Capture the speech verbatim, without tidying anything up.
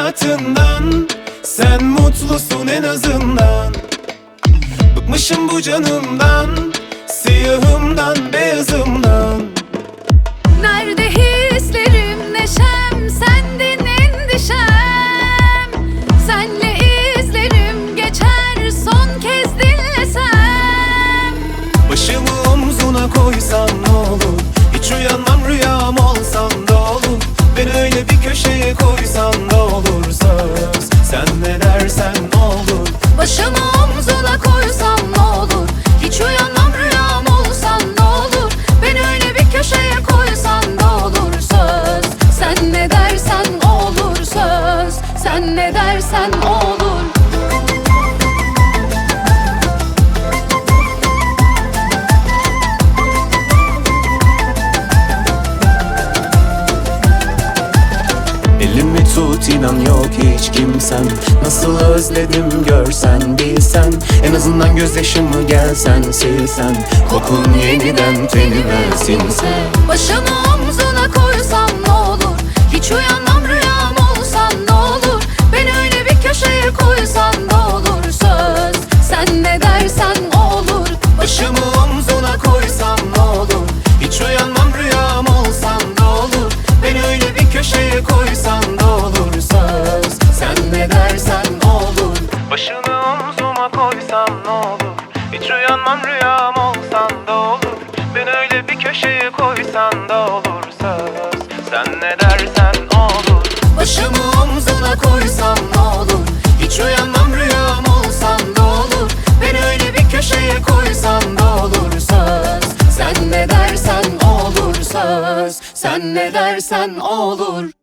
hayatından, sen mutlusun en azından. Bıkmışım bu canımdan, siyahımdan beyazımdan. Nerede hislerim, neşem, sendin endişem. Senle izlerim geçer, son kez dinlesem. Başımı omzuna koysan ne olur, hiç uyanmam rüyam olsan da olur. Beni öyle bir köşeye koysan da olur söz, sen ne dersen ne olur. Başımı omzuna koysan ne olur, hiç uyanmam rüyam olsan ne olur. Beni öyle bir köşeye koysan ne olur söz, sen ne dersen olur söz, sen ne dersen olur. Elimi tut, inan yok hiç kimsem. Nasıl özledim görsen bilsen. En azından gözyaşımı gelsen silsen. Kokun yeniden tenime sinse. Başımı omzuna koysan ne olur, hiç uyanmam rüyam olsan ne olur. Beni öyle bir köşeye koysan ne olur söz, sen ne dersen olur. Başımı omzuna koysan ne olur, hiç uyanmam rüyam olsan da olur. Beni öyle bir köşeye koysan da olur söz, sen ne dersen olur. Başını omzuma koysan ne olur, hiç uyanmam rüyam olsan da olur. Beni öyle bir köşeye koysan da olur söz, sen ne dersen olur. Başımı omzuna koysan ne olur, hiç uyanmam rüyam olsan da olur. Beni öyle bir köşeye koysan da olur söz, sen ne dersen olur söz, sen ne dersen olur.